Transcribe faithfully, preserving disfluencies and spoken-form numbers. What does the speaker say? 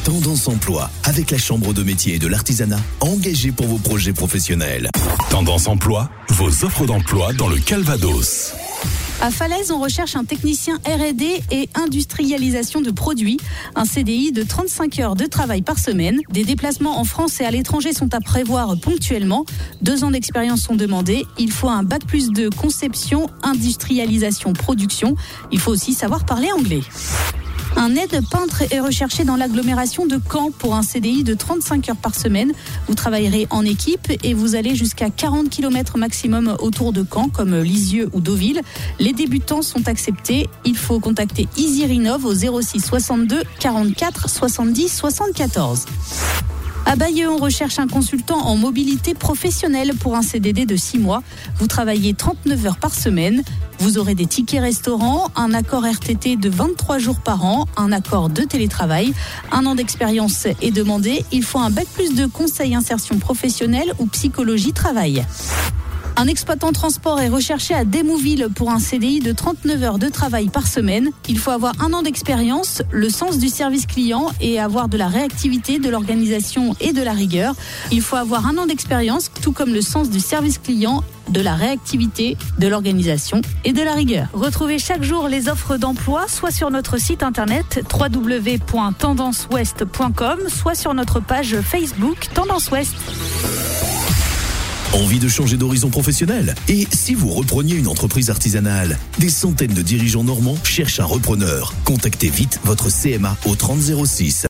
Tendance Emploi, avec la Chambre de métier et de l'artisanat, engagée pour vos projets professionnels. Tendance Emploi, vos offres d'emploi dans le Calvados. À Falaise, on recherche un technicien R et D et industrialisation de produits. Un C D I de trente-cinq heures de travail par semaine. Des déplacements en France et à l'étranger sont à prévoir ponctuellement. Deux ans d'expérience sont demandés. Il faut un bac plus de conception, industrialisation, production. Il faut aussi savoir parler anglais. Un aide-peintre est recherché dans l'agglomération de Caen pour un C D I de trente-cinq heures par semaine. Vous travaillerez en équipe et vous allez jusqu'à quarante kilomètres maximum autour de Caen, comme Lisieux ou Deauville. Les débutants sont acceptés. Il faut contacter EasyRénov au zéro six soixante-deux quarante-quatre soixante-dix soixante-quatorze. À Bayeux, on recherche un consultant en mobilité professionnelle pour un C D D de six mois. Vous travaillez trente-neuf heures par semaine. Vous aurez des tickets restaurants, un accord R T T de vingt-trois jours par an, un accord de télétravail. Un an d'expérience est demandé. Il faut un bac plus de conseil insertion professionnelle ou psychologie travail. Un exploitant transport est recherché à Démouville pour un C D I de trente-neuf heures de travail par semaine. Il faut avoir un an d'expérience, le sens du service client et avoir de la réactivité, de l'organisation et de la rigueur. Il faut avoir un an d'expérience, tout comme le sens du service client, de la réactivité, de l'organisation et de la rigueur. Retrouvez chaque jour les offres d'emploi, soit sur notre site internet w w w point tendance ouest point com, soit sur notre page Facebook Tendance Ouest. Envie de changer d'horizon professionnel? Et si vous repreniez une entreprise artisanale? Des centaines de dirigeants normands cherchent un repreneur. Contactez vite votre C M A au trente zéro six.